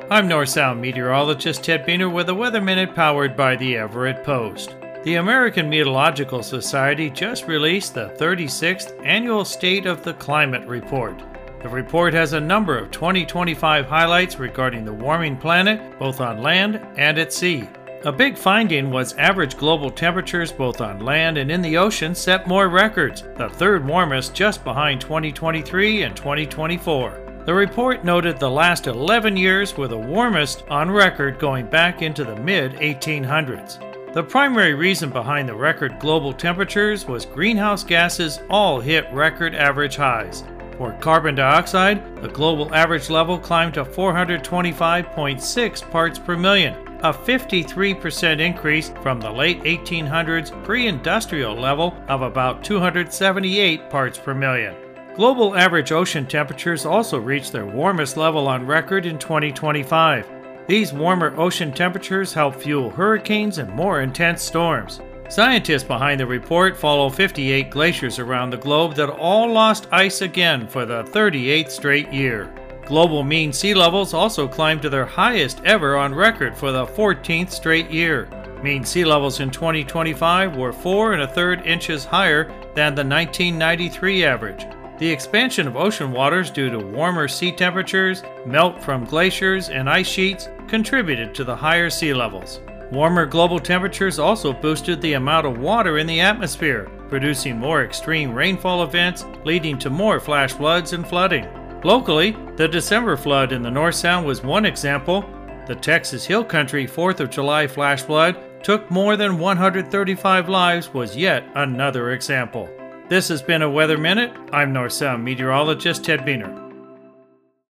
I'm North Sound meteorologist Ted Beener with a Weather Minute powered by the Everett Post. The American Meteorological Society just released the 36th Annual State of the Climate Report. The report has a number of 2025 highlights regarding the warming planet, both on land and at sea. A big finding was average global temperatures both on land and in the ocean set more records, the third warmest just behind 2023 and 2024. The report noted the last 11 years were the warmest on record going back into the mid-1800s. The primary reason behind the record global temperatures was greenhouse gases all hit record average highs. For carbon dioxide, the global average level climbed to 425.6 parts per million, a 53% increase from the late 1800s pre-industrial level of about 278 parts per million. Global average ocean temperatures also reached their warmest level on record in 2025. These warmer ocean temperatures help fuel hurricanes and more intense storms. Scientists behind the report follow 58 glaciers around the globe that all lost ice again for the 38th straight year. Global mean sea levels also climbed to their highest ever on record for the 14th straight year. Mean sea levels in 2025 were 4 1/3 inches higher than the 1993 average. The expansion of ocean waters due to warmer sea temperatures, melt from glaciers, and ice sheets contributed to the higher sea levels. Warmer global temperatures also boosted the amount of water in the atmosphere, producing more extreme rainfall events, leading to more flash floods and flooding. Locally, the December flood in the North Sound was one example. The Texas Hill Country 4th of July flash flood took more than 135 lives was yet another example. This has been a Weather Minute. I'm North Sound meteorologist Ted Beener.